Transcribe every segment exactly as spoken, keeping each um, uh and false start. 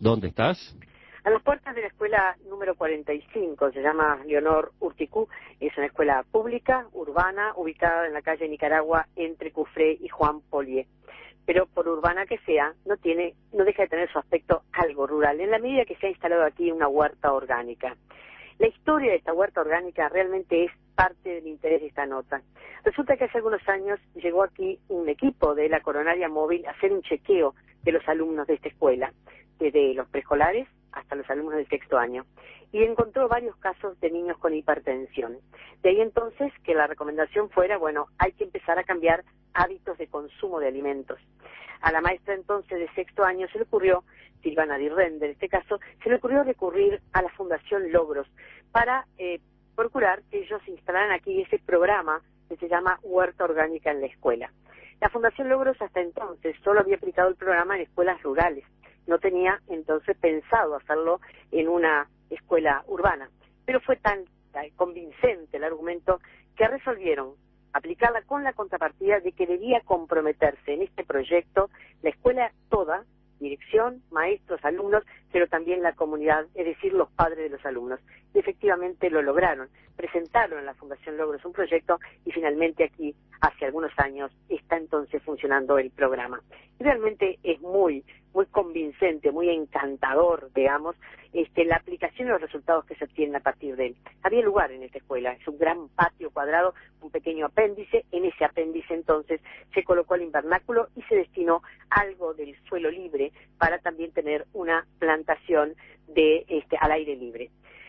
¿Dónde estás? A las puertas de la escuela número cuarenta y cinco, se llama Leonor Urticú, es una escuela pública, urbana, ubicada en la calle Nicaragua entre Cufré y Juan Polié. Pero por urbana que sea, no tiene, no deja de tener su aspecto algo rural, en la medida que se ha instalado aquí una huerta orgánica. La historia de esta huerta orgánica realmente es parte del interés de esta nota. Resulta que hace algunos años llegó aquí un equipo de la Coronaria Móvil a hacer un chequeo de los alumnos de esta escuela, desde los preescolares hasta los alumnos del sexto año, y encontró varios casos de niños con hipertensión. De ahí entonces que la recomendación fuera, bueno, hay que empezar a cambiar hábitos de consumo de alimentos. A la maestra entonces de sexto año se le ocurrió, Silvana Di Rende en este caso, se le ocurrió recurrir a la Fundación Logros para eh, procurar que ellos instalaran aquí ese programa que se llama Huerta Orgánica en la Escuela. La Fundación Logros hasta entonces solo había aplicado el programa en escuelas rurales, no tenía entonces pensado hacerlo en una escuela urbana, pero fue tan, tan convincente el argumento que resolvieron aplicarla con la contrapartida de que debía comprometerse en este proyecto la escuela toda, dirección, maestros, alumnos, pero también la comunidad, es decir, los padres de los alumnos. Y efectivamente lo lograron. Presentaron en la Fundación Logros un proyecto y finalmente aquí, hace algunos años, está entonces funcionando el programa. Y realmente es muy, muy convincente, muy encantador, digamos, este, la aplicación y los resultados que se obtienen a partir de él. Había lugar en esta escuela, es un gran patio cuadrado, un pequeño apéndice, en ese apéndice entonces se colocó el invernáculo y se destinó algo del suelo libre para también tener una plantación de este al aire libre.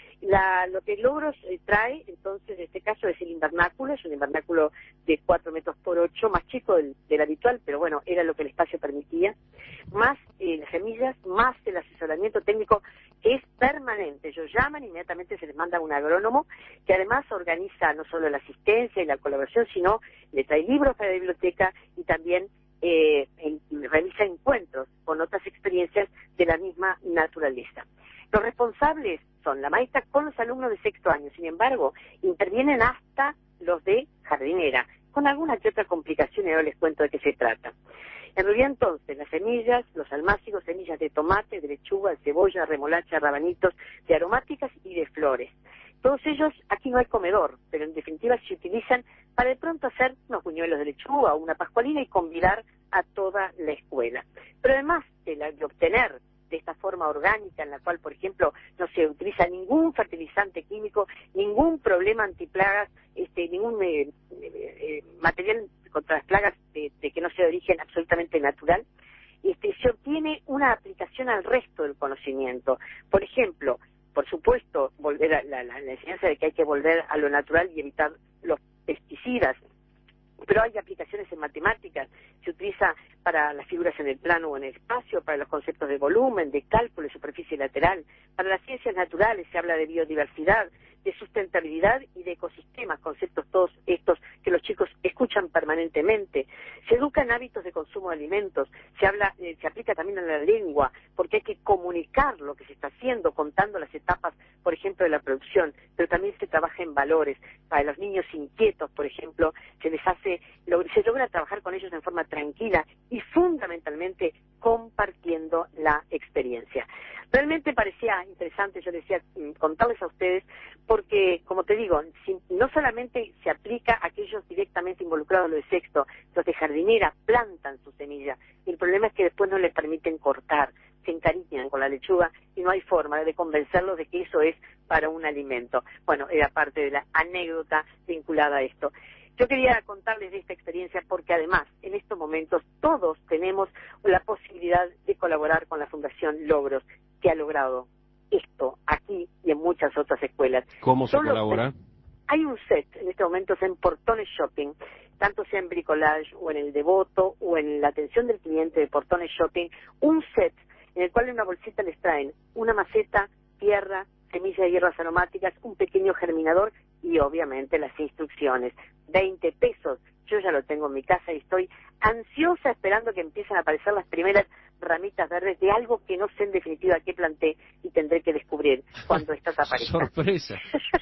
La, lo que Logros eh, trae, entonces, en este caso es el invernáculo, es un invernáculo de cuatro metros por ocho, más chico del, del habitual, pero bueno, era lo que el espacio permitía, más eh, las semillas, más el asesoramiento técnico, que es permanente. Ellos llaman, inmediatamente se les manda un agrónomo, que además organiza no solo la asistencia y la colaboración, sino le trae libros para la biblioteca y también eh, en, realiza encuentros con otras experiencias de la misma naturaleza. Los responsables son la maestra con los alumnos de sexto año, sin embargo, intervienen hasta los de jardinera, con alguna que otra complicación y ahora les cuento de qué se trata. En realidad entonces, las semillas, los almácigos, semillas de tomate, de lechuga, de cebolla, remolacha, rabanitos, de aromáticas y de flores. Todos ellos, aquí no hay comedor, pero en definitiva se utilizan para de pronto hacer unos buñuelos de lechuga o una pascualina y convidar a toda la escuela. Pero además de, la, de obtener de esta forma orgánica en la cual, por ejemplo, no se utiliza ningún fertilizante químico, ningún problema antiplagas, este, ningún eh, eh, material contra las plagas de, de que no sea de origen absolutamente natural, este, se obtiene una aplicación al resto del conocimiento. Por ejemplo, por supuesto, volver a la, la, la enseñanza de que hay que volver a lo natural y evitar los pesticidas, pero hay aplicaciones en matemáticas, se utiliza para las figuras en el plano o en el espacio, para los conceptos de volumen, de cálculo, de superficie lateral, para las ciencias naturales se habla de biodiversidad, de sustentabilidad y de ecosistemas, conceptos todos estos que los chicos escuchan permanentemente. Se educa en hábitos de consumo de alimentos, se habla, eh, se aplica también a la lengua, porque hay que comunicar lo que se está haciendo, contando las etapas, por ejemplo, de la producción, pero también se trabaja en valores. Para los niños inquietos, por ejemplo, se les hace, se logra trabajar con ellos en forma tranquila y fundamentalmente compartiendo la experiencia. Realmente parecía interesante, yo decía, contarles a ustedes, porque, como te digo, si, no solamente se aplica a aquellos directamente involucrados en lo de sexto, los de jardinera plantan su semilla, y el problema es que después no les permiten cortar, se encariñan con la lechuga y no hay forma de convencerlos de que eso es para un alimento. Bueno, era parte de la anécdota vinculada a esto. Yo quería contarles de esta experiencia porque además, en estos momentos, todos tenemos la posibilidad de colaborar con la Fundación Logros, que ha logrado esto aquí y en muchas otras escuelas. ¿Cómo se colabora? Hay un set, en este momento, en Portones Shopping, tanto sea en bricolage o en el devoto o en la atención del cliente de Portones Shopping, un set en el cual en una bolsita les traen una maceta, tierra, semillas de hierbas aromáticas, un pequeño germinador y obviamente las instrucciones. veinte pesos. Yo ya lo tengo en mi casa y estoy ansiosa esperando que empiecen a aparecer las primeras ramitas verdes de algo que no sé en definitiva qué planté y tendré que descubrir cuando estas aparezcan. ¡Sorpresa!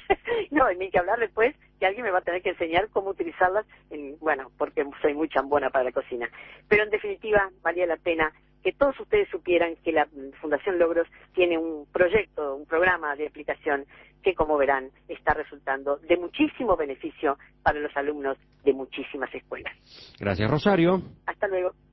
No, y ni que hablar después que alguien me va a tener que enseñar cómo utilizarlas, en, bueno, porque soy muy chambona para la cocina. Pero en definitiva, valía la pena que todos ustedes supieran que la Fundación Logros tiene un proyecto, un programa de aplicación que, como verán, está resultando de muchísimo beneficio para los alumnos de muchísimas escuelas. Gracias, Rosario. Hasta luego.